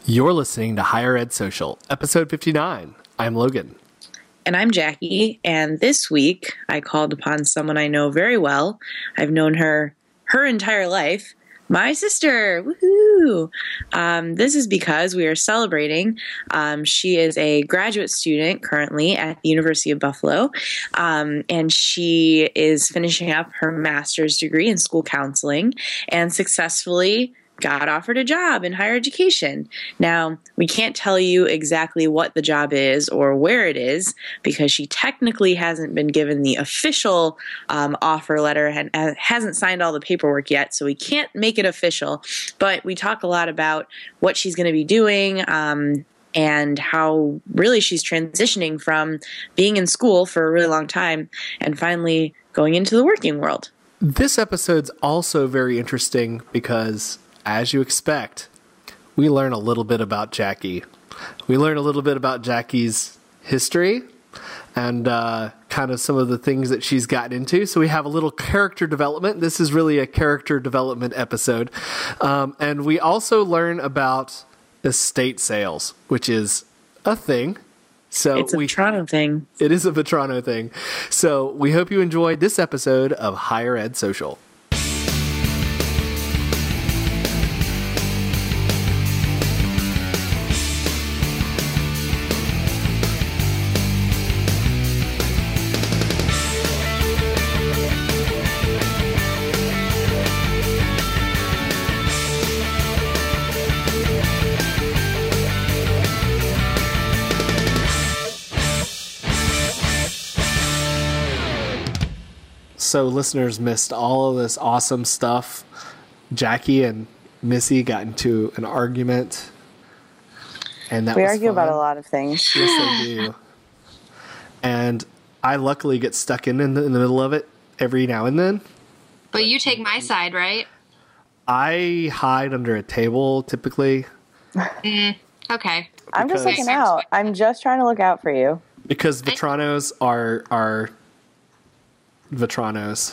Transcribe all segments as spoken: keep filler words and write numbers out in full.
You're listening to Higher Ed Social, episode fifty-nine. I'm Logan. And I'm Jackie, and this week I called upon someone I know very well. I've known her her entire life, my sister. Woohoo! Um, this is because we are celebrating. Um, she is a graduate student currently at the University of Buffalo, um, and she is finishing up her master's degree in school counseling and successfully got offered a job in higher education. Now, we can't tell you exactly what the job is or where it is because she technically hasn't been given the official um, offer letter and uh, hasn't signed all the paperwork yet, so we can't make it official. But we talk a lot about what she's going to be doing um, and how really she's transitioning from being in school for a really long time and finally going into the working world. This episode's also very interesting because, as you expect, we learn a little bit about Jackie. We learn a little bit about Jackie's history and uh, kind of some of the things that she's gotten into. So we have a little character development. This is really a character development episode. Um, and we also learn about estate sales, which is a thing. So it's a we, Toronto thing. It is a Vetrano thing. So we hope you enjoyed this episode of Higher Ed Social. So listeners missed all of this awesome stuff. Jackie and Missy got into an argument, and that we was argue fun. about a lot of things. Yes, they do. And I luckily get stuck in in the, in the middle of it every now and then. But you take my side, right? I hide under a table typically. Mm, okay. I'm just Because- looking out. I'm just trying to look out for you. Because Vetranos are are Vetranos.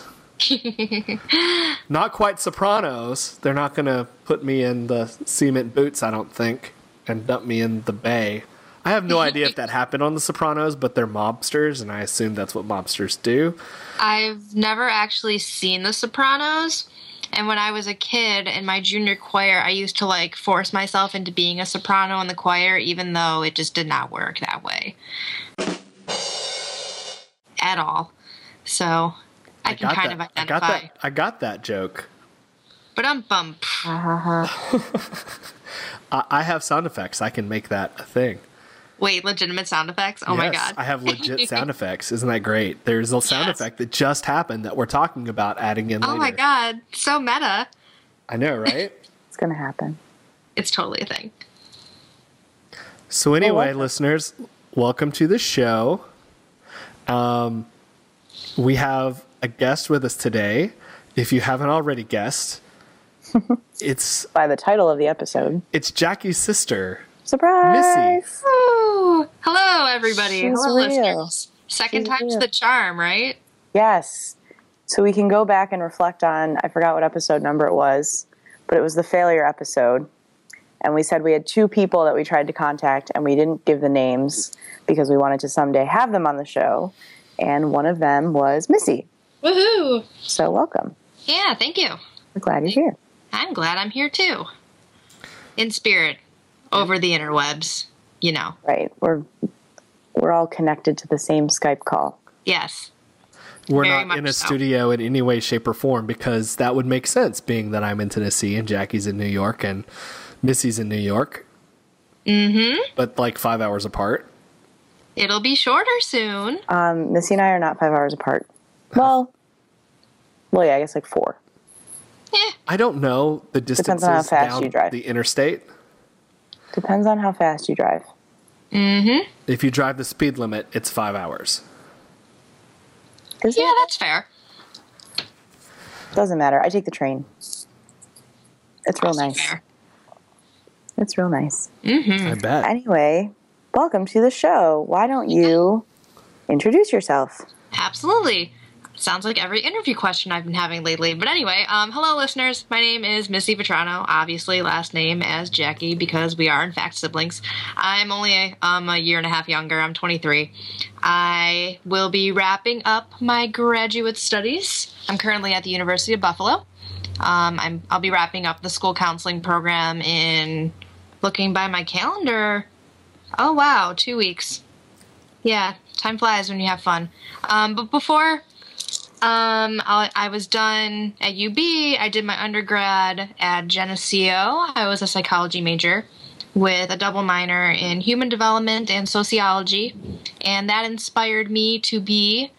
Not quite Sopranos. They're not going to put me in the cement boots, I don't think, and dump me in the bay. I have no idea if that happened on The Sopranos, but they're mobsters, and I assume that's what mobsters do. I've never actually seen The Sopranos, and when I was a kid in my junior choir, I used to like force myself into being a soprano in the choir, even though it just did not work that way at all. So I, I can kind that. of identify. I got that. I got that joke. But I'm bump. Uh-huh. I, I have sound effects. I can make that a thing. Wait, legitimate sound effects? Oh yes, my god. I have legit sound effects. Isn't that great? There's a sound Yes. effect that just happened that we're talking about adding in Oh later. my god. So meta. I know, right? It's going to happen. It's totally a thing. So anyway, welcome. listeners, welcome to the show. Um, we have a guest with us today. If you haven't already guessed, it's By the title of the episode. it's Jackie's sister, Surprise! Missy. Ooh. Hello, everybody. She's Hello, real. listeners. Second She's time's real. the charm, right? Yes. So we can go back and reflect on, I forgot what episode number it was, but it was the failure episode. And we said we had two people that we tried to contact, and we didn't give the names because we wanted to someday have them on the show. And one of them was Missy. Woohoo! So welcome. Yeah, thank you. We're glad you're here. I'm glad I'm here too. In spirit, over the interwebs, you know. Right. We're we're all connected to the same Skype call. Yes. We're Very not much in a so. studio in any way, shape, or form because that would make sense, being that I'm in Tennessee and Jackie's in New York and Missy's in New York. Mm-hmm. But like five hours apart. It'll be shorter soon. Um, Missy and I are not five hours apart. Well, well, yeah, I guess like four. Yeah. I don't know the distances on how fast down you drive. the interstate. Depends on how fast you drive. Mm-hmm. If you drive the speed limit, it's five hours. Is Yeah, it? that's fair. Doesn't matter. I take the train. It's real Also nice. fair. It's real nice. Mm-hmm. I bet. Anyway, welcome to the show. Why don't you introduce yourself? Absolutely. Sounds like every interview question I've been having lately. But anyway, um, hello, listeners. My name is Missy Vetrano, obviously last name as Jackie because we are, in fact, siblings. I'm only a, um, a year and a half younger. I'm twenty-three. I will be wrapping up my graduate studies. I'm currently at the University of Buffalo. Um, I'm, I'll be wrapping up the school counseling program in, looking by my calendar, oh, wow, two weeks. Yeah, time flies when you have fun. Um, but before... Um, I, I was done at U B. I did my undergrad at Geneseo. I was a psychology major with a double minor in human development and sociology. And that inspired me to be,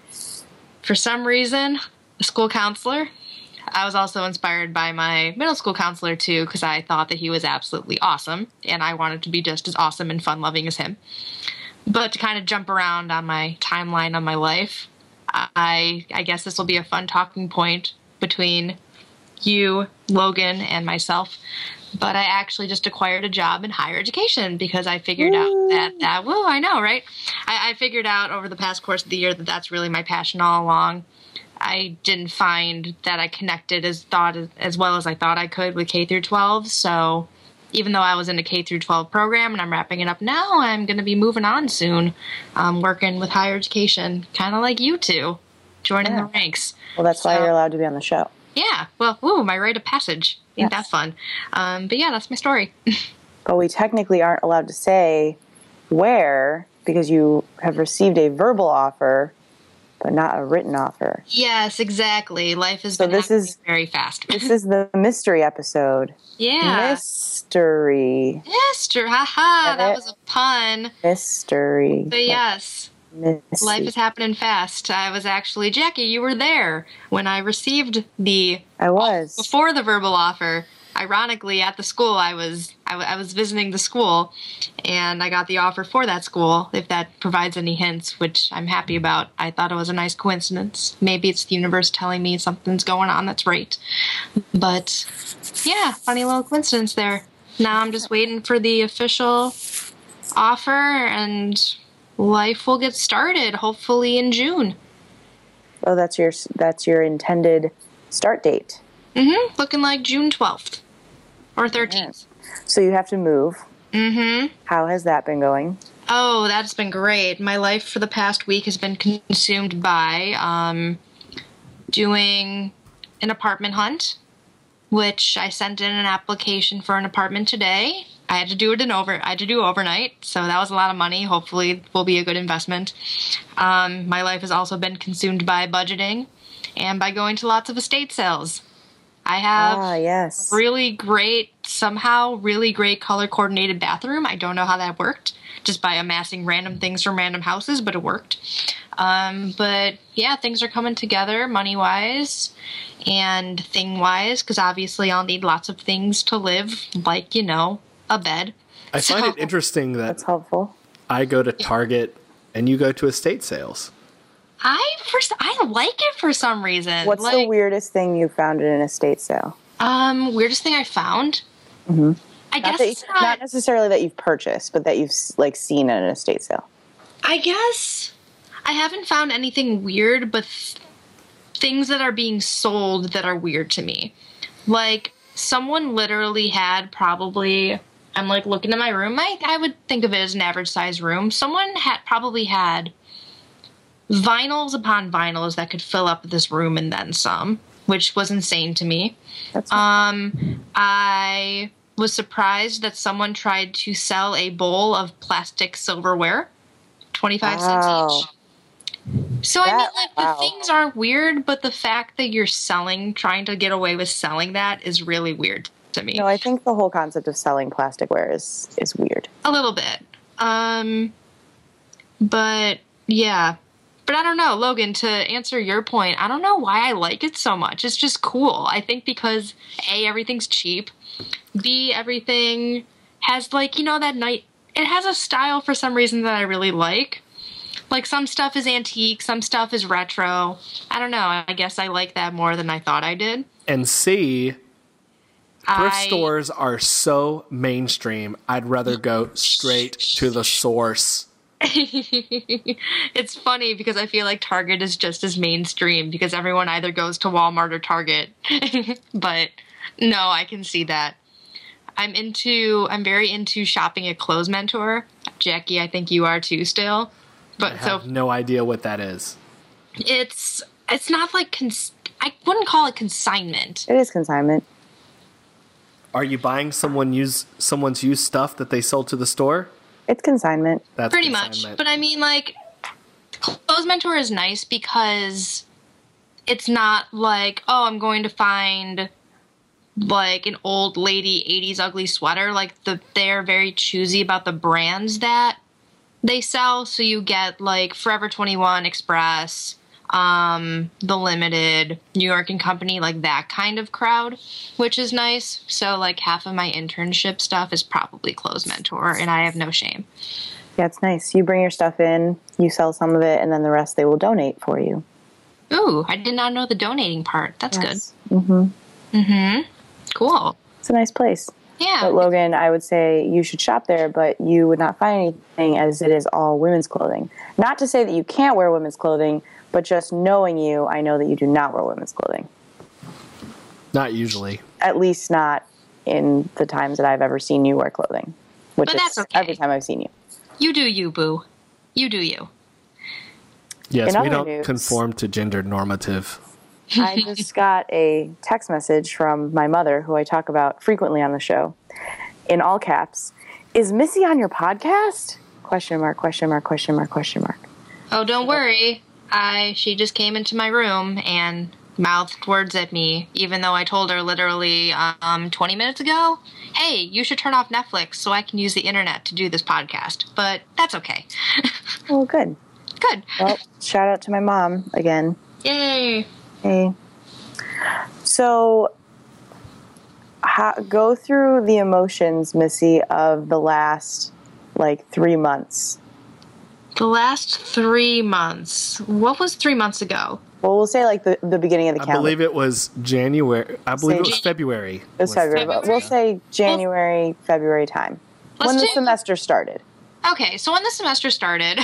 for some reason, a school counselor. I was also inspired by my middle school counselor, too, because I thought that he was absolutely awesome. And I wanted to be just as awesome and fun-loving as him. But to kind of jump around on my timeline of my life, I I guess this will be a fun talking point between you, Logan, and myself. But I actually just acquired a job in higher education because I figured Woo. out that, that, whoa, I know, right? I, I figured out over the past course of the year that that's really my passion all along. I didn't find that I connected as thought as well as I thought I could with K through twelve. So even though I was in a K through twelve program and I'm wrapping it up now, I'm going to be moving on soon, um, working with higher education, kind of like you two, joining yeah. the ranks. Well, that's so, why you're allowed to be on the show. Yeah. Well, ooh, my rite of passage. Ain't yes. that fun? Um, but yeah, that's my story. But we technically aren't allowed to say where because you have received a verbal offer, but not a written offer. Yes, exactly. Life has so been this happening is, very fast. This is the mystery episode. Yeah. Mystery. Mystery. Haha, that was a pun. Mystery. But yes. Missy. Life is happening fast. I was actually, Jackie, you were there when I received the... I was. Before the verbal offer. Ironically, at the school, I was I, w- I was visiting the school, and I got the offer for that school, if that provides any hints, which I'm happy about. I thought it was a nice coincidence. Maybe it's the universe telling me something's going on that's right. But, yeah, funny little coincidence there. Now I'm just waiting for the official offer, and life will get started, hopefully in June. Oh, that's your that's your intended start date. Mm-hmm. Looking like June twelfth or thirteenth. So you have to move. Mm-hmm. How has that been going? Oh, that's been great. My life for the past week has been consumed by um, doing an apartment hunt, which I sent in an application for an apartment today. I had to do it in over. I had to do overnight, so that was a lot of money. Hopefully, it will be a good investment. Um, my life has also been consumed by budgeting and by going to lots of estate sales. I have ah, yes. really great, somehow really great color-coordinated bathroom. I don't know how that worked, just by amassing random things from random houses, but it worked. Um, but, yeah, things are coming together money-wise and thing-wise, because obviously I'll need lots of things to live, like, you know, a bed. I so, find it interesting that that's helpful. I go to Target and you go to estate sales. I first I like it for some reason. What's like, the weirdest thing you found in an estate sale? Um, weirdest thing I found? Mm-hmm. I not guess that, it's not, not necessarily that you've purchased, but that you've like seen at an estate sale. I guess I haven't found anything weird, but th- things that are being sold that are weird to me. Like, someone literally had probably, I'm like looking at my room, I, I would think of it as an average size room. Someone had probably had vinyls upon vinyls that could fill up this room and then some, which was insane to me. That's um, I was surprised that someone tried to sell a bowl of plastic silverware, twenty-five wow. cents each. So, that, I mean, like, wow. the things aren't weird, but the fact that you're selling, trying to get away with selling that is really weird to me. No, I think the whole concept of selling plasticware is, is weird. A little bit. Um, but, yeah. But I don't know, Logan, to answer your point, I don't know why I like it so much. It's just cool. I think because, A, everything's cheap. B, everything has, like, you know, that night... It has a style for some reason that I really like. Like, some stuff is antique, some stuff is retro. I don't know. I guess I like that more than I thought I did. And C, thrift I, stores are so mainstream, I'd rather go straight to the source. It's funny because I feel like Target is just as mainstream because everyone either goes to Walmart or Target. But no, I can see that. I'm into, I'm very into shopping at Clothes Mentor. Jackie, I think you are too still. But I have so no idea what that is. it's, it's not like, cons- I wouldn't call it consignment. It is consignment. Are you buying someone use someone's used stuff that they sold to the store? It's consignment. That's Pretty much. But I mean, like, Clothes Mentor is nice because it's not like, oh, I'm going to find, like, an old lady eighties ugly sweater. Like, the they're very choosy about the brands that they sell. So you get, like, Forever twenty-one, Express, um, The Limited, New York and Company, like that kind of crowd, which is nice. So, like, half of my internship stuff is probably Clothes Mentor, and I have no shame. Yeah, it's nice. You bring your stuff in, you sell some of it, and then the rest they will donate for you. Ooh, I did not know the donating part. That's Yes. Mm-hmm. good. Mm-hmm. Cool. It's a nice place. Yeah. But Logan, I would say you should shop there, but you would not find anything as it is all women's clothing. Not to say that you can't wear women's clothing, but just knowing you, I know that you do not wear women's clothing. Not usually. At least not in the times that I've ever seen you wear clothing. Which But is that's okay. every time I've seen you. You do you, boo. You do you. Yes, In we other don't news- conform to gender normative. I just got a text message from my mother, who I talk about frequently on the show, in all caps. Is Missy on your podcast? Question mark, question mark, question mark, question mark. Oh, don't worry. I she just came into my room and mouthed words at me, even though I told her literally um, twenty minutes ago, hey, you should turn off Netflix so I can use the internet to do this podcast. But that's okay. Oh, good. Good. Well, shout out to my mom again. Yay. Hey. So, how, go through the emotions, Missy, of the last, like, three months. The last three months. What was three months ago? Well, we'll say, like, the, the beginning of the I calendar. believe it was January. I believe it was Say- February. It was February, but we'll say January, February time. Let's When the do- semester started. Okay, so when the semester started,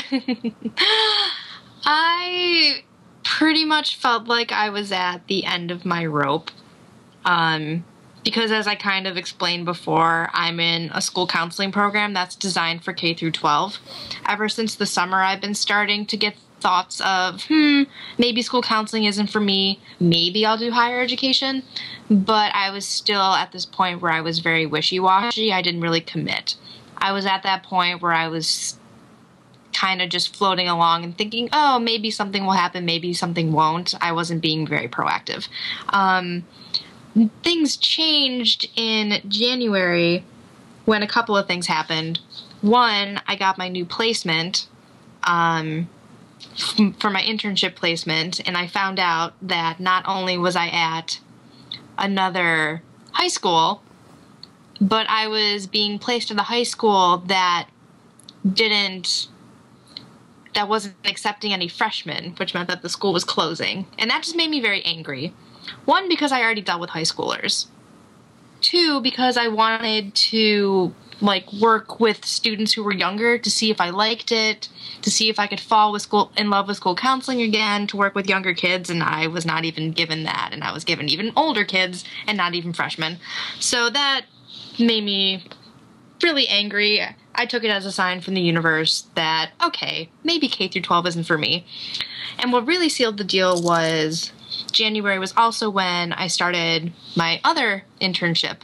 I pretty much felt like I was at the end of my rope. Um, because as I kind of explained before, I'm in a school counseling program that's designed for K through twelve. Ever since the summer, I've been starting to get thoughts of, hmm, maybe school counseling isn't for me. Maybe I'll do higher education. But I was still at this point where I was very wishy-washy. I didn't really commit. I was at that point where I was kind of just floating along and thinking, oh, maybe something will happen, maybe something won't. I wasn't being very proactive. Um, things changed in January when a couple of things happened. One, I got my new placement um, f- for my internship placement, and I found out that not only was I at another high school, but I was being placed at a high school that didn't, that wasn't accepting any freshmen, which meant that the school was closing. And that just made me very angry. One, because I already dealt with high schoolers. Two, because I wanted to, like, work with students who were younger to see if I liked it, to see if I could fall with school, in love with school counseling again, to work with younger kids, and I was not even given that. And I was given even older kids and not even freshmen. So that made me really angry. I took it as a sign from the universe that, okay, maybe K through twelve isn't for me. And what really sealed the deal was January was also when I started my other internship.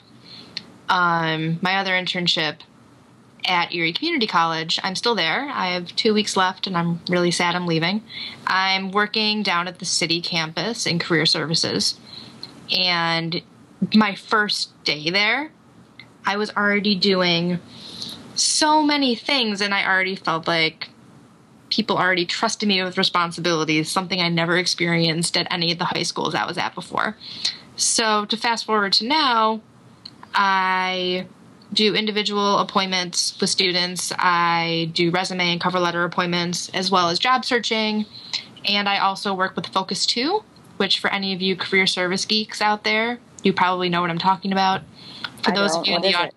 Um, my other internship at Erie Community College. I'm still there. I have two weeks left, and I'm really sad I'm leaving. I'm working down at the city campus in career services. And my first day there, I was already doing so many things, and I already felt like people already trusted me with responsibilities, something I never experienced at any of the high schools I was at before. So to fast forward to now, I do individual appointments with students. I do resume and cover letter appointments, as well as job searching. And I also work with Focus two, which for any of you career service geeks out there, you probably know what I'm talking about. For I those don't. of you in What the is audience, it?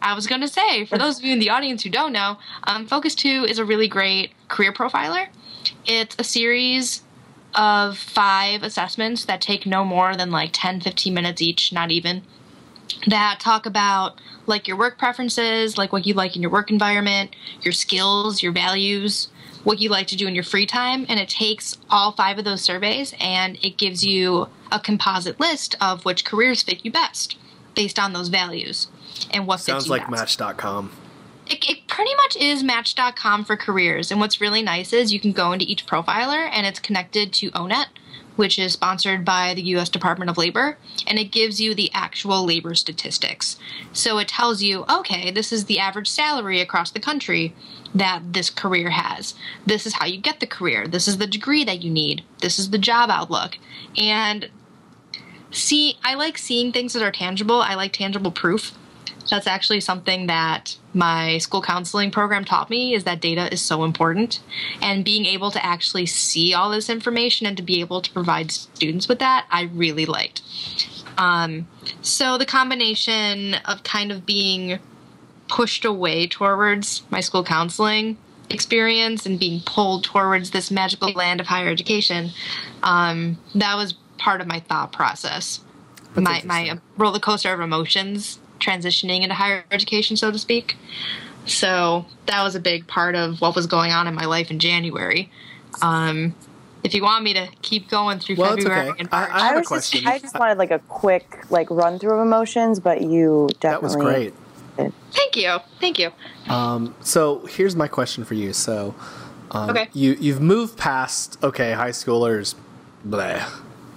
I was going to say, for those of you in the audience who don't know, um, Focus two is a really great career profiler. It's a series of five assessments that take no more than like ten, fifteen minutes each, not even, that talk about like your work preferences, like what you like in your work environment, your skills, your values, what you like to do in your free time. And it takes all five of those surveys and it gives you a composite list of which careers fit you best based on those values and what Sounds fits you like best. Match dot com. It, it pretty much is Match dot com for careers. And what's really nice is you can go into each profiler and it's connected to O N E T, which is sponsored by the U S Department of Labor, and it gives you the actual labor statistics. So it tells you, okay, this is the average salary across the country that this career has. This is how you get the career. This is the degree that you need. This is the job outlook. And see, I like seeing things that are tangible. I like tangible proof. That's actually something that my school counseling program taught me, is that data is so important. And being able to actually see all this information and to be able to provide students with that, I really liked. Um, so the combination of kind of being pushed away towards my school counseling experience and being pulled towards this magical land of higher education, um, that was part of my thought process. That's my my roller coaster of emotions transitioning into higher education, so to speak. So that was a big part of what was going on in my life in January. Um, if you want me to keep going through Well, it's February okay. and I- March. I have a was question. Just, I just wanted like a quick like run through of emotions, but you definitely That was great. Thank you. Thank you. Um, so here's my question for you. So um, Okay. you, you've moved past, okay, high schoolers, bleh.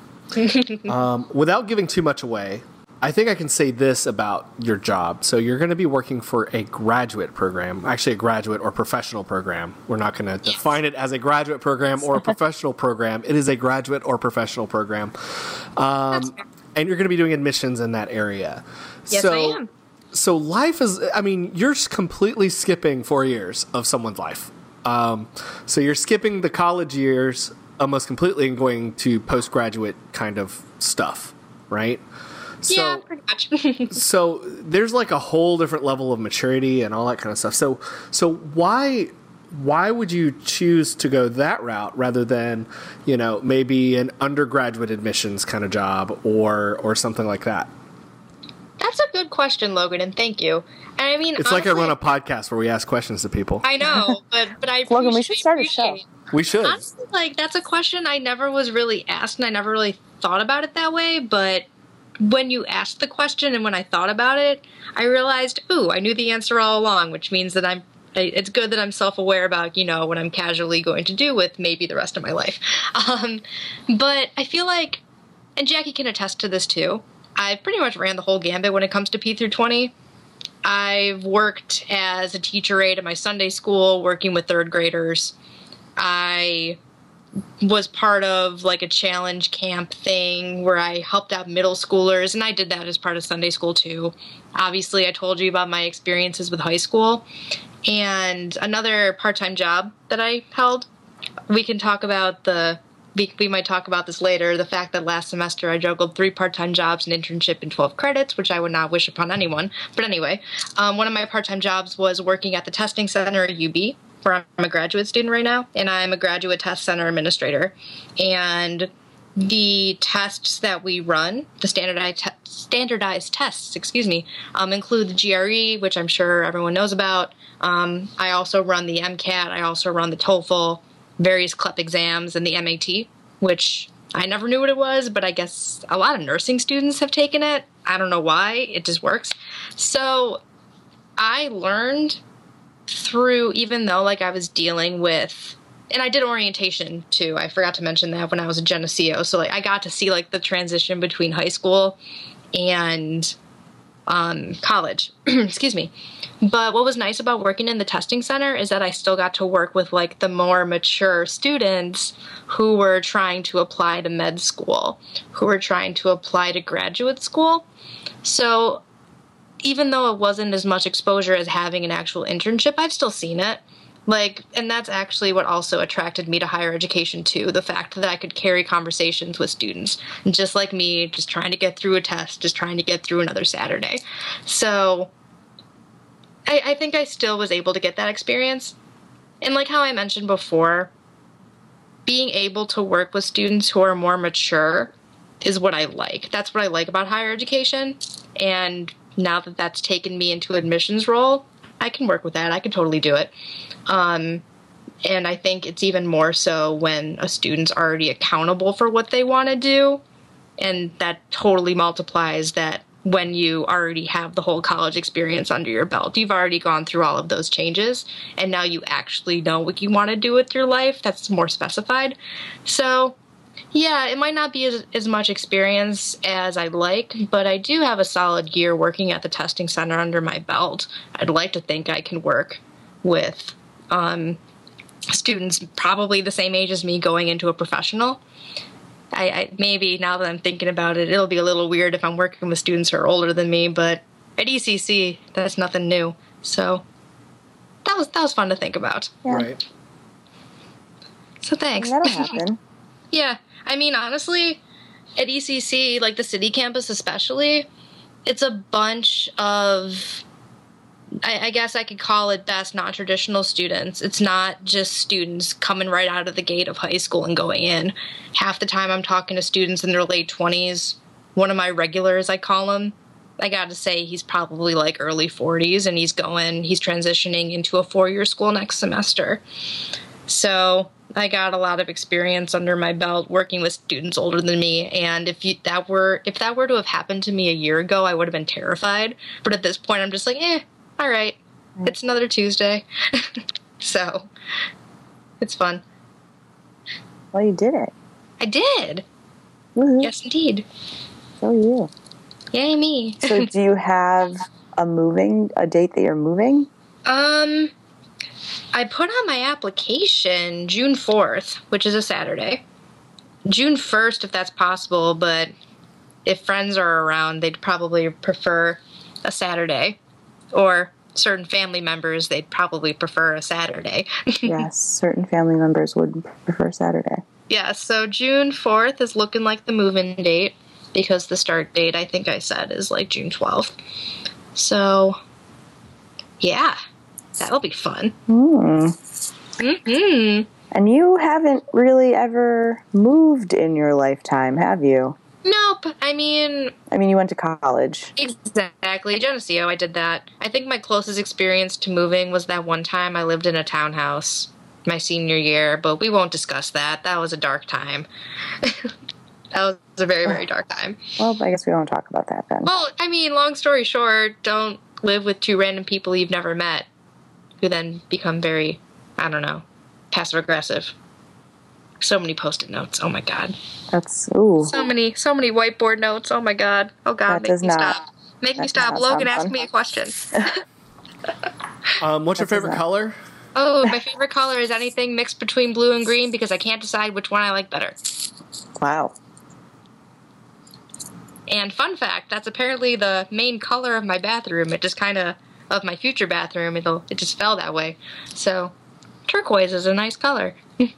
um, without giving too much away, I think I can say this about your job. So you're going to be working for a graduate program, actually a graduate or professional program. We're not going to define it as a graduate program or a professional program. It is a graduate or professional program. Um, and you're going to be doing admissions in that area. Yes, so, I am. So life is, I mean, you're completely skipping four years of someone's life. Um, so you're skipping the college years almost completely and going to postgraduate kind of stuff, right? So, Yeah, pretty much. so there's like a whole different level of maturity and all that kind of stuff. So, so why, why would you choose to go that route rather than, you know, maybe an undergraduate admissions kind of job or, or something like that? That's a good question, Logan, and thank you. And I mean, It's like I honestly, run a podcast where we ask questions to people. I know, but but I Logan, we appreciate- should start a show. appreciate- We should. Honestly, like, that's a question I never was really asked, and I never really thought about it that way, but when you asked the question and when I thought about it, I realized, ooh, I knew the answer all along, which means that I'm, it's good that I'm self-aware about, you know, what I'm casually going to do with maybe the rest of my life. Um, but I feel like, and Jackie can attest to this too, I pretty much ran the whole gambit when it comes to P through twenty. I've worked as a teacher aide at my Sunday school, working with third graders. I was part of like a challenge camp thing where I helped out middle schoolers, and I did that as part of Sunday school too. Obviously, I told you about my experiences with high school. And another part-time job that I held, we can talk about the, we, we might talk about this later, the fact that last semester I juggled three part-time jobs, an internship, and twelve credits, which I would not wish upon anyone. But anyway, um, one of my part-time jobs was working at the testing center at U B, where I'm a graduate student right now, and I'm a graduate test center administrator. And the tests that we run, the standardized te- standardized tests, excuse me, um, include the G R E, which I'm sure everyone knows about. Um, I also run the MCAT. I also run the TOEFL, various C L E P exams, and the M A T, which I never knew what it was, but I guess a lot of nursing students have taken it. I don't know why. It just works. So I learned through, even though like I was dealing with, and I did orientation too. I forgot to mention that when I was a Geneseo. So like I got to see like the transition between high school and um, college. Excuse me. But what was nice about working in the testing center is that I still got to work with like the more mature students who were trying to apply to med school, who were trying to apply to graduate school. So even though it wasn't as much exposure as having an actual internship, I've still seen it. Like, and that's actually what also attracted me to higher education too, the fact that I could carry conversations with students, just like me, just trying to get through a test, just trying to get through another Saturday. So I, I think I still was able to get that experience. And like how I mentioned before, being able to work with students who are more mature is what I like. That's what I like about higher education. And now that that's taken me into admissions role, I can work with that. I can totally do it. Um, and I think it's even more so when a student's already accountable for what they want to do. And that totally multiplies that when you already have the whole college experience under your belt. You've already gone through all of those changes, and now you actually know what you want to do with your life. That's more specified. So, yeah, it might not be as, as much experience as I'd like, but I do have a solid year working at the testing center under my belt. I'd like to think I can work with um, students probably the same age as me going into a professional. I, I maybe now that I'm thinking about it, it'll be a little weird if I'm working with students who are older than me, but at E C C, that's nothing new. So that was that was fun to think about. Yeah. Right. So thanks. That'll happen. Yeah, I mean, honestly, at E C C, like the city campus especially, it's a bunch of, I, I guess I could call it best non-traditional students. It's not just students coming right out of the gate of high school and going in. Half the time I'm talking to students in their late twenties. One of my regulars, I call him, I got to say he's probably like early forties, and he's going, he's transitioning into a four-year school next semester. So I got a lot of experience under my belt working with students older than me, and if you, that were if that were to have happened to me a year ago, I would have been terrified. But at this point, I'm just like, eh, all right, it's another Tuesday. So it's fun. Well, you did it. I did. Woo-hoo. Yes, indeed. So you. Yay, me. So do you have a moving, a date that you're moving? Um, I put on my application June fourth, which is a Saturday. June first, if that's possible, but if friends are around, they'd probably prefer a Saturday. Or certain family members, they'd probably prefer a Saturday. Yes, certain family members would prefer Saturday. Yeah, so June fourth is looking like the move-in date, because the start date, I think I said, is like June twelfth. So, yeah, that'll be fun. Hmm. Mm-hmm. And you haven't really ever moved in your lifetime, have you? Nope. I mean, I mean, you went to college. exactly. Geneseo, I did that. I think my closest experience to moving was that one time I lived in a townhouse my senior year, but we won't discuss that. That was a dark time. That was a very, very dark time. Well, I guess we won't talk about that then. Well, I mean, long story short, don't live with two random people you've never met who then become very, I don't know, passive-aggressive. So many Post-it notes. Oh, my God. That's, ooh. So many, so many whiteboard notes. Oh, my God. Oh, God, That make does me not- stop. Make me that stop. does not Logan, sound ask fun. me a question. Um, what's your That does favorite not- color? Oh, my favorite color is anything mixed between blue and green because I can't decide which one I like better. Wow. And fun fact, that's apparently the main color of my bathroom. It just kind of, of my future bathroom, it'll, it just fell that way. So, turquoise is a nice color.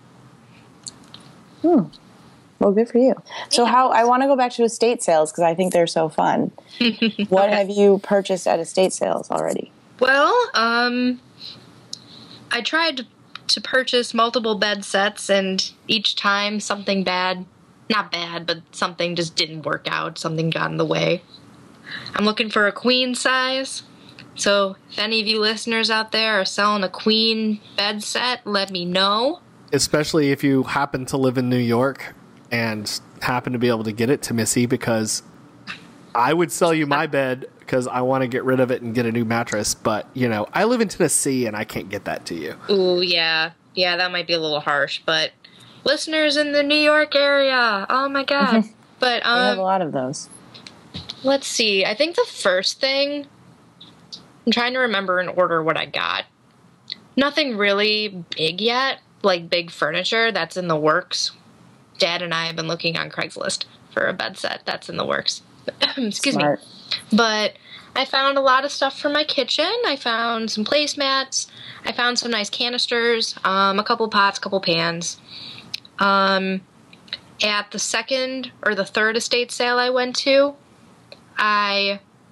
Hmm. Well, good for you. So how, I want to go back to estate sales because I think they're so fun. What Okay. have you purchased at estate sales already? Well, um, I tried to, to purchase multiple bed sets, and each time something bad, not bad, but something just didn't work out. Something got in the way. I'm looking for a queen size. So if any of you listeners out there are selling a queen bed set, let me know. Especially if you happen to live in New York and happen to be able to get it to Missy, because I would sell you my bed because I want to get rid of it and get a new mattress. But, you know, I live in Tennessee and I can't get that to you. Ooh, yeah. Yeah, that might be a little harsh, but listeners in the New York area, oh my God. But, I have a um, lot of those. let's see. I think the first thing, I'm trying to remember in order what I got. Nothing really big yet, like big furniture. That's in the works. Dad and I have been looking on Craigslist for a bed set. That's in the works. Excuse Smart. me. But I found a lot of stuff for my kitchen. I found some placemats. I found some nice canisters, um, a couple pots, couple pans. Um, at the second or the third estate sale I went to, I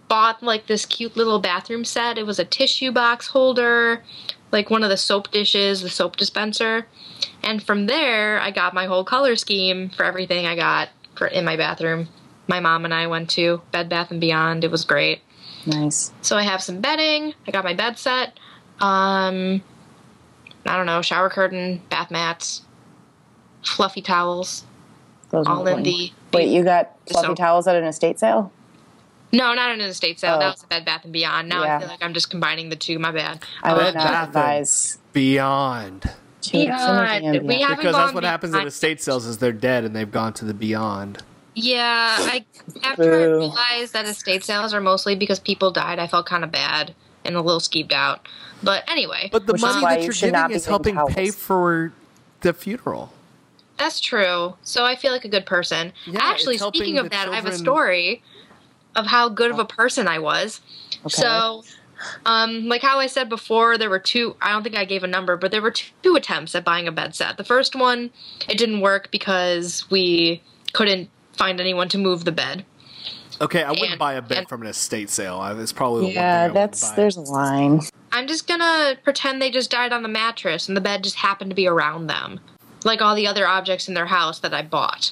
bought like this cute little bathroom set. It was a tissue box holder, like one of the soap dishes, the soap dispenser. And from there, I got my whole color scheme for everything I got for in my bathroom. My mom and I went to Bed Bath and Beyond. It was great. Nice. So I have some bedding. I got my bed set. Um, I don't know, shower curtain, bath mats, fluffy towels. Those are all in fun. the... Wait, you got fluffy so- towels at an estate sale? No, not an estate sale. Oh. That was a Bed Bath and Beyond. Now Yeah. I feel like I'm just combining the two. My bad. I would Bed not Bath and advise. Beyond. Chewing Beyond. Cinnamon, We yeah. haven't Because that's gone what happens at beyond. estate sales is they're dead and they've gone to the beyond. Yeah, I after I Boo. realized that estate sales are mostly because people died, I felt kind of bad and a little skeeved out. But anyway, But the Which is money why that you you're should not giving be is getting helping towels. pay for the funeral. that's true. So I feel like a good person. Yeah, Actually, it's helping speaking of the that, I have a children- story of how good of a person I was. Okay. So, um, like how I said before, there were two, I don't think I gave a number, but there were two attempts at buying a bed set. The first one, it didn't work because we couldn't find anyone to move the bed. Okay, I wouldn't And- buy a bed and- from an estate sale. I- It's probably the one thing I Yeah, wouldn't that's buy. there's a line. I'm just gonna pretend they just died on the mattress and the bed just happened to be around them. Like all the other objects in their house that I bought.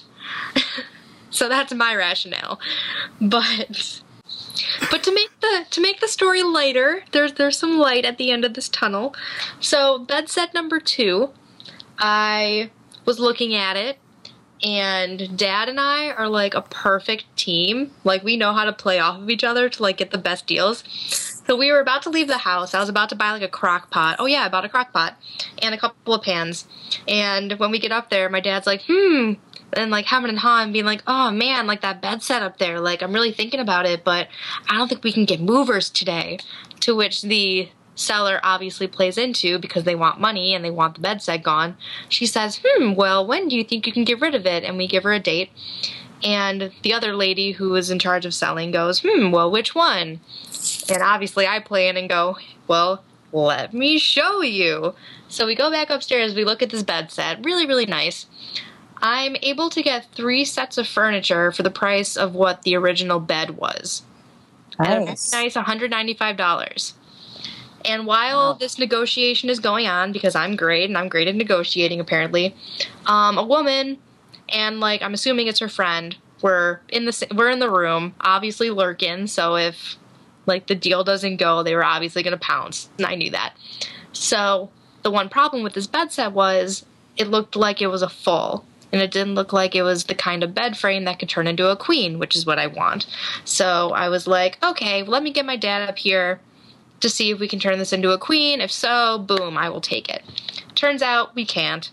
So that's my rationale. But but to make the to make the story lighter, there's there's some light at the end of this tunnel. So bed set number two, I was looking at it, and Dad and I are like a perfect team. Like we know how to play off of each other to like get the best deals. So we were about to leave the house. I was about to buy like a crock pot. Oh yeah, I bought a crock pot and a couple of pans. And when we get up there, my dad's like, hmm, and like having a ha and being like, oh man, like that bed set up there. Like I'm really thinking about it, but I don't think we can get movers today. To which the seller obviously plays into, because they want money and they want the bed set gone. She says, hmm, well, when do you think you can get rid of it? And we give her a date. And the other lady who is in charge of selling goes, hmm, well, which one? And obviously I play in and go, well, let me show you. So we go back upstairs, we look at this bed set, really, really nice. I'm able to get three sets of furniture for the price of what the original bed was. At a Nice. nice one hundred ninety-five dollars. And while Wow. this negotiation is going on, because I'm great and I'm great at negotiating apparently, um, a woman and like I'm assuming it's her friend, we're in the s- we're in the room, obviously lurking. So if like the deal doesn't go, they were obviously going to pounce, and I knew that. So the one problem with this bed set was it looked like it was a full, and it didn't look like it was the kind of bed frame that could turn into a queen, which is what I want. So I was like, okay, let me get my dad up here to see if we can turn this into a queen. If so, boom, I will take it. Turns out we can't.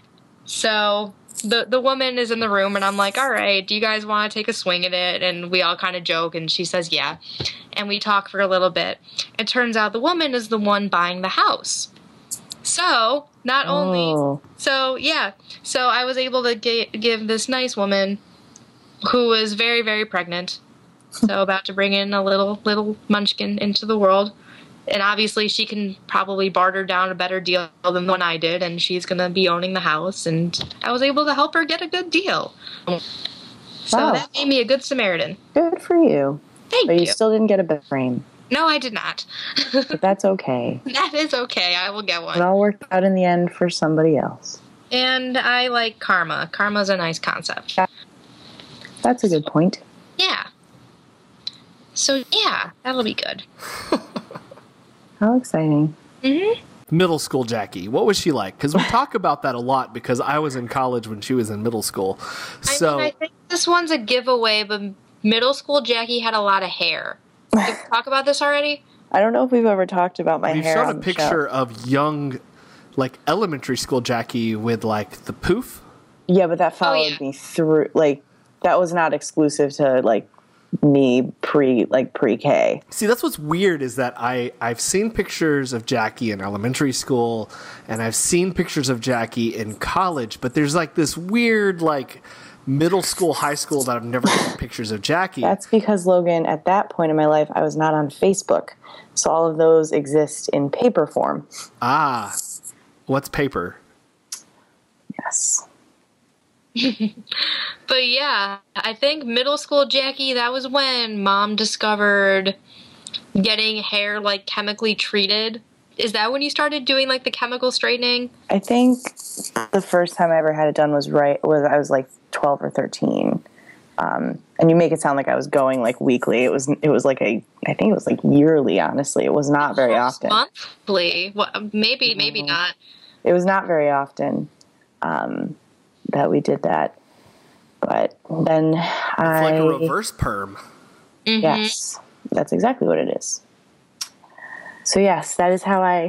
So the the woman is in the room, and I'm like, all right, do you guys want to take a swing at it? And we all kind of joke, and she says, yeah. And we talk for a little bit. It turns out the woman is the one buying the house. So, not only... Oh. So, yeah. So I was able to ga- give this nice woman, who was very, very pregnant, so about to bring in a little, little munchkin into the world. And obviously she can probably barter down a better deal than the one I did, and she's going to be owning the house, and I was able to help her get a good deal. So Wow. that made me a good Samaritan. Good for you. Thank But you you. still didn't get a bed frame. No, I did not. But that's okay. That is okay. I will get It one. all worked out in the end for somebody else. And I like karma. Karma's a nice concept. That's a good point. Yeah. So, yeah, that'll be good. How exciting. Mm-hmm. Middle school Jackie. What was she like? Because we talk about that a lot because I was in college when she was in middle school. So I mean, I think this one's a giveaway, but middle school Jackie had a lot of hair. Did we talk about this already? I don't know if we've ever talked about my we've hair. shown on a the picture show. of young, like elementary school Jackie with like the poof. Yeah, but that followed yeah. me through. Like that was not exclusive to like me pre like pre-K. See, that's what's weird is that I, I've seen pictures of Jackie in elementary school and I've seen pictures of Jackie in college, but there's like this weird like middle school, high school that I've never seen pictures of Jackie. That's because, Logan, at that point in my life, I was not on Facebook. So all of those exist in paper form. Ah, what's paper? Yes. But yeah, I think middle school Jackie, that was when Mom discovered getting hair like chemically treated. Is that when you started doing like the chemical straightening? I think the first time I ever had it done was right was I was like twelve or thirteen. Um, and you make it sound like I was going like weekly. It was it was like a I think it was like yearly. Honestly, it was not very often. Monthly, well, maybe maybe Mm. not. It was not very often um, that we did that. But then I It's like a reverse perm. Mm-hmm. yes, that's exactly what it is. So yes, that is how I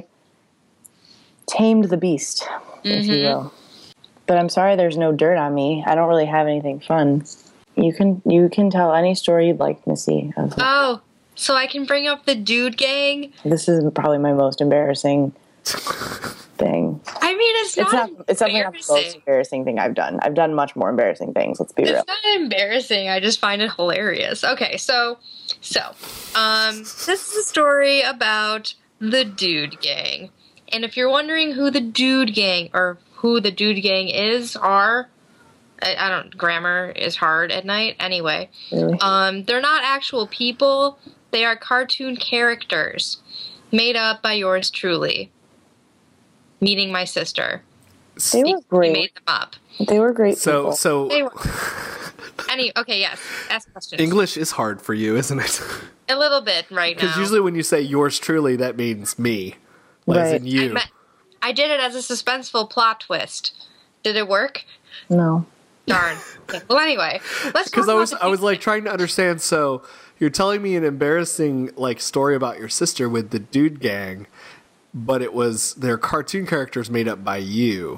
tamed the beast, mm-hmm. if you will. But I'm sorry, there's no dirt on me. I don't really have anything fun. You can you can tell any story you'd like, Missy. Of, Oh, so I can bring up the dude gang? This is probably my most embarrassing thing. I mean, it's not It's not. It's definitely not the most embarrassing. embarrassing thing I've done. I've done much more embarrassing things. Let's be real. It's not embarrassing. I just find it hilarious. Okay, so, so, um, this is a story about the Dude Gang. And if you're wondering who the Dude Gang, or who the Dude Gang is, are, I, I don't, grammar is hard at night. Anyway, Really? um, they're not actual people. They are cartoon characters made up by yours truly. Meeting my sister. They were We great. made them up. They were great So, people. so They were. Any, okay, yes. Ask questions. English is hard for you, isn't it? A little bit right now. Because usually when you say yours truly, that means me, like as Right. in you. I, meant- I did it as a suspenseful plot twist. Did it work? No. Darn. Okay, well, anyway, let's talk Because I about was, the I was like trying to understand. So you're telling me an embarrassing like story about your sister with the Dude Gang, but it was their cartoon characters made up by you.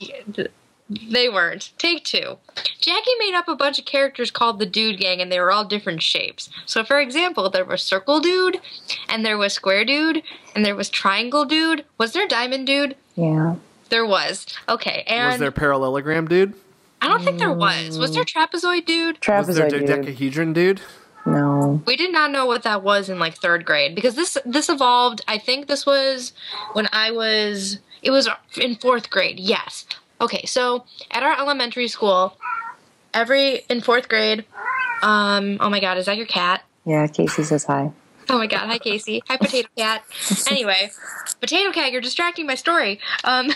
They weren't. Take two. Jackie made up a bunch of characters called the Dude Gang, and they were all different shapes. So, for example, there was Circle Dude, and there was Square Dude, and there was Triangle Dude. Was there Diamond Dude? Yeah. There was. Okay, and Was there parallelogram dude? I don't think there was. Was there Trapezoid Dude? Was there Trapezoid dude. dodecahedron dude? No. We did not know what that was in like third grade because this this evolved. I think this was when I was. It was in fourth grade. Yes. Okay. So at our elementary school, every in fourth grade. Um. Oh my God. Is that your cat? Yeah, Casey says hi. Oh my God. Hi, Casey. Hi, Potato Cat. Anyway, Potato Cat, you're distracting my story. Um.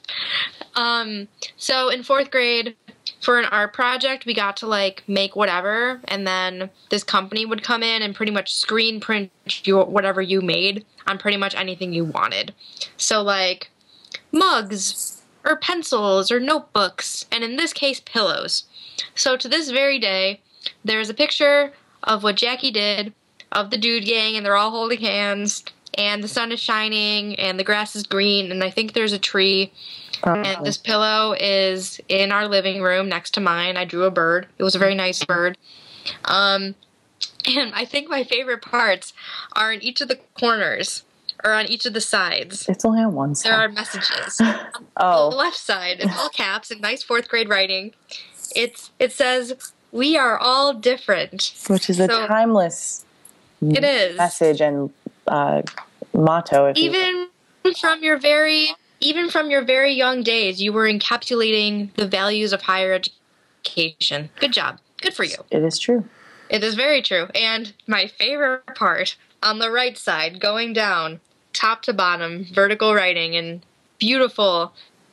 um. So in fourth grade. For an art project, we got to like make whatever, and then this company would come in and pretty much screen print your whatever you made on pretty much anything you wanted. So like mugs or pencils or notebooks, and in this case, pillows. So to this very day, there's a picture of what Jackie did of the Dude Gang, and they're all holding hands, and the sun is shining, and the grass is green, and I think there's a tree. And this pillow is in our living room next to mine. I drew a bird. It was a very nice bird. Um, and I think my favorite parts are in each of the corners or on each of the sides. It's only on one There side. are messages. On the Oh, left side, in all caps, in nice fourth grade writing, it's it says, "We are all different." which is a so- timeless It is. message and uh, motto. If you Even from your very even from your very young days, you were encapsulating the values of higher education. Good job. Good for you. it is true. It is very true. And my favorite part, on the right side, going down, top to bottom, vertical writing in beautiful,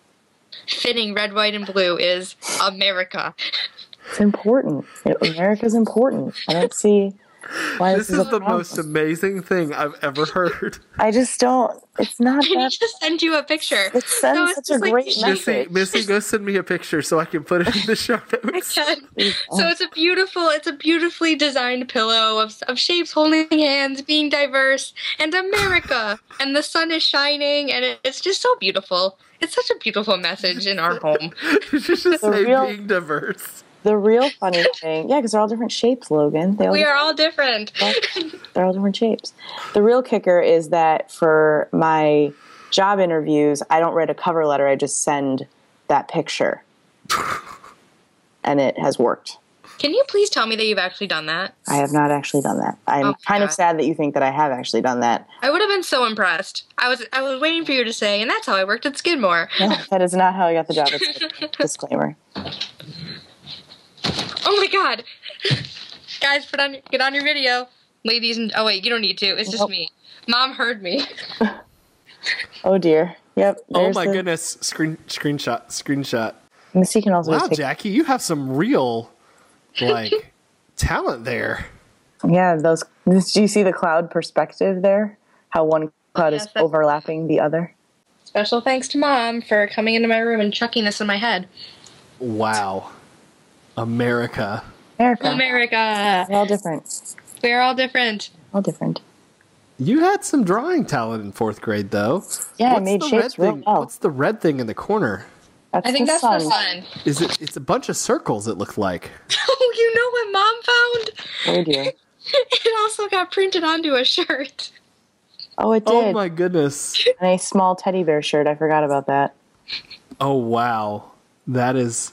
fitting red, white, and blue, is America. It's important. America's important. I don't see why This this, is a the problem. most amazing thing I've ever heard. I just don't. It's not I need that. to send you a picture. It sends So it's such a just like great these- message. Missy, Missy, go send me a picture so I can put it in the show I notes. can. So it's a beautiful, it's a beautifully designed pillow of, of shapes holding hands, being diverse, and America. And the sun is shining, and it, it's just so beautiful. It's such a beautiful message in our home. You should just say real- being diverse. The real funny thing, yeah, because they're all different shapes, Logan. They all We are all different. They're all different shapes. The real kicker is that for my job interviews, I don't write a cover letter. I just send that picture. And it has worked. Can you please tell me that you've actually done that? I have not actually done that. I'm Oh, kind of God. sad that you think that I have actually done that. I would have been so impressed. I was I was waiting for you to say, and that's how I worked at Skidmore. No, that is not how I got the job. It's a disclaimer. Oh my god! Guys, put on get on your video. Ladies and oh wait, you don't need to. It's just Nope. me. Mom heard me. Oh dear. Yep. Oh there's my the- goodness! Screen screenshot screenshot. Missy can also Wow, take. Jackie, you have some real like talent there. Yeah, those. Do you see the cloud perspective there? How one cloud Yes, is that's- overlapping the other. Special thanks to Mom for coming into my room and chucking this in my head. Wow, America. America. America! We're all different. We're all different. All different. You had some drawing talent in fourth grade, though. Yeah, I What's made the shapes red real thing? well. What's the red thing in the corner? That's I think the that's sun. the sun. Is it? It's a bunch of circles. It looked like. Oh, you know what Mom found? Oh dear. It also got printed onto a shirt. Oh, it did. Oh my goodness. And a small teddy bear shirt. I forgot about that. Oh wow. That is.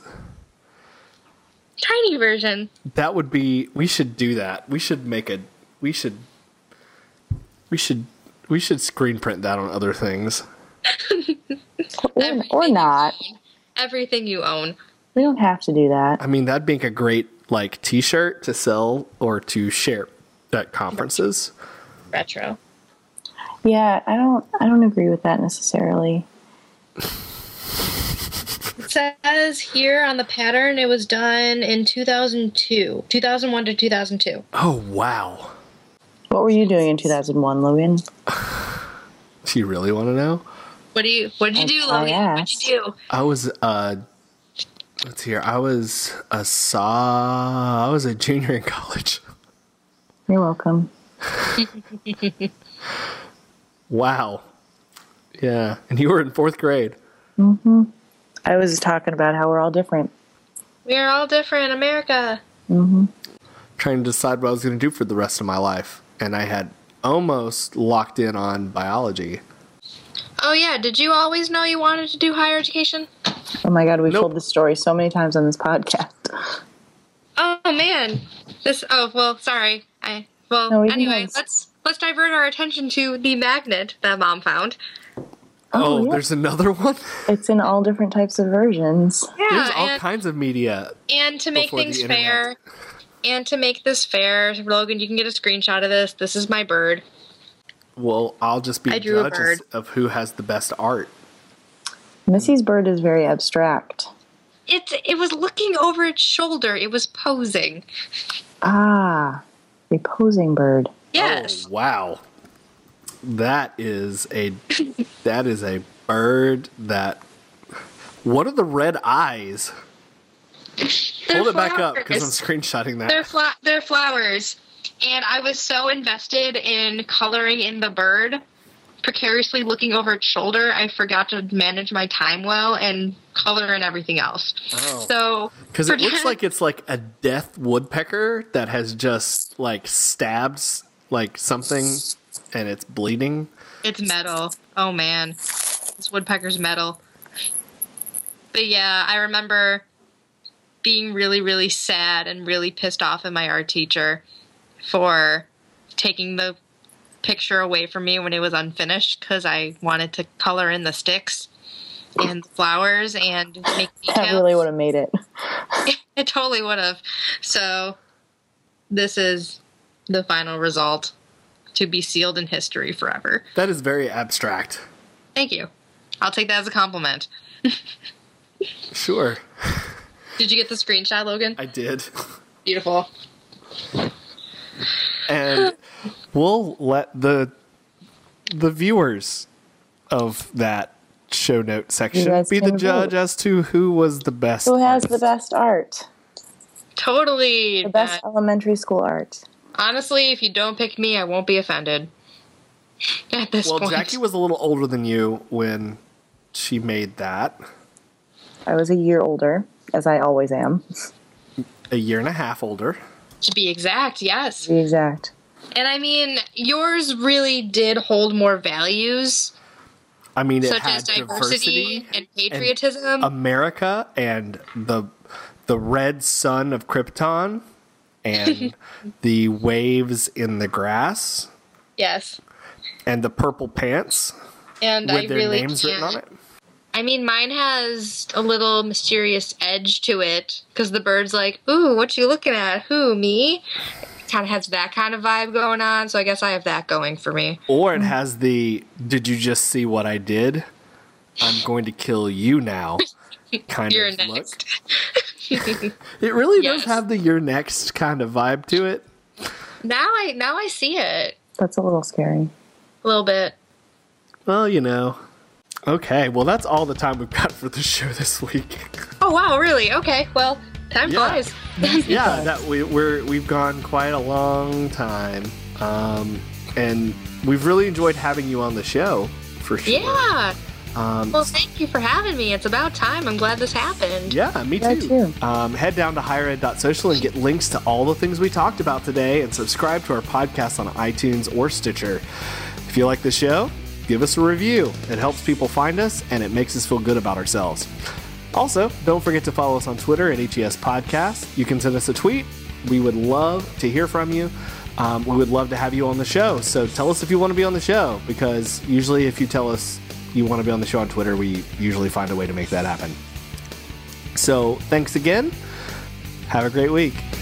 Tiny version. That would be. We should do that. We should make a. We should. We should. We should screen print that on other things. Or, Everything or you not. own. Everything you own. We don't have to do that. I mean, that'd make a great like T-shirt to sell or to share at conferences. Retro. Yeah, I don't. I don't agree with that necessarily. It says here on the pattern it was done in two thousand two. two thousand one to two thousand two. Oh wow. What were you doing in two thousand one, Logan? Do you really want to know? What do you what did you do, I Logan? What'd asked. you do? I was uh let's hear. I was a saw I was a junior in college. You're welcome. Wow. Yeah. And you were in fourth grade. I was talking about how we're all different. We're all different, America. Trying to decide what I was gonna do for the rest of my life. And I had almost locked in on biology. Oh yeah, did you always know you wanted to do higher education? Oh my god, we've Nope. told this story so many times on this podcast. Oh man. This oh well, sorry. I well No, we anyway, didn't. let's let's divert our attention to the magnet that Mom found. Oh, yeah. there's another one? It's in all different types of versions. Yeah, There's all and, kinds of media. and to make before the things internet. fair, and to make this fair, Logan, you can get a screenshot of this. This is my bird. Well, I'll just be I drew a judge bird. of who has the best art. Missy's bird is very abstract. It it was looking over its shoulder. It was posing. Ah, a posing bird. Yes. Oh, wow. That is a that is a bird that. What are the red eyes? They're Hold it back up because I'm flowers. screenshotting that. They're fla- they're flowers, and I was so invested in coloring in the bird, precariously looking over its shoulder, I forgot to manage my time well and color in everything else. Oh. So Because it looks pretend- like it's like a death woodpecker that has just like stabbed like something and it's bleeding. it's metal. Oh man, this woodpecker's metal. But yeah, I remember being really, really sad and really pissed off at my art teacher for taking the picture away from me when it was unfinished because I wanted to color in the sticks and the flowers and make details. That really would have made it. It totally would have. So this is the final result to be sealed in history forever. That is very abstract. Thank you. I'll take that as a compliment. Sure, Did you get the screenshot, Logan? I did. Beautiful. And we'll let the the viewers of that show note You section guys be the can judge vote. as to who was the best. Who has the artist. best art? Totally. The best Uh, elementary school art. honestly, if you don't pick me, I won't be offended. At this Well, point. Jackie was a little older than you when she made that. I was a year older, as I always am. A year and a half older. To be exact, yes. To be exact. And I mean, yours really did hold more values, I mean, it such had as diversity, diversity, and patriotism. America, and the the red sun of Krypton, and the waves in the grass, yes. and the purple pants And with I their really names can't, written on it. I mean, mine has a little mysterious edge to it because the bird's like, ooh, what you looking at? Who, me? Kind of has that kind of vibe going on, so I guess I have that going for me. Or it has the, did you just see what I did? I'm going to kill you now kind You're of next. look. It really Yes. does have the you're next kind of vibe to it. Now I now I see it That's a little scary. a little bit. Well, you know. Okay, well, that's all the time we've got for the show this week. Oh wow, really? Okay, well, time Yeah. flies. Yeah, that we, we're we've gone quite a long time, um, and we've really enjoyed having you on the show for sure. Yeah. Um, Well, thank you for having me. It's about time. I'm glad this happened. yeah, me Yeah, too. too. Um, head down to higher ed dot social and get links to all the things we talked about today, and subscribe to our podcast on iTunes or Stitcher. If you like the show, give us a review. It helps people find us, and it makes us feel good about ourselves. Also, don't forget to follow us on Twitter at H E S Podcast. You can send us a tweet. We would love to hear from you. Um, we would love to have you on the show. So tell us if you want to be on the show, because usually if you tell us you want to be on the show on Twitter, we usually find a way to make that happen. So thanks again. Have a great week.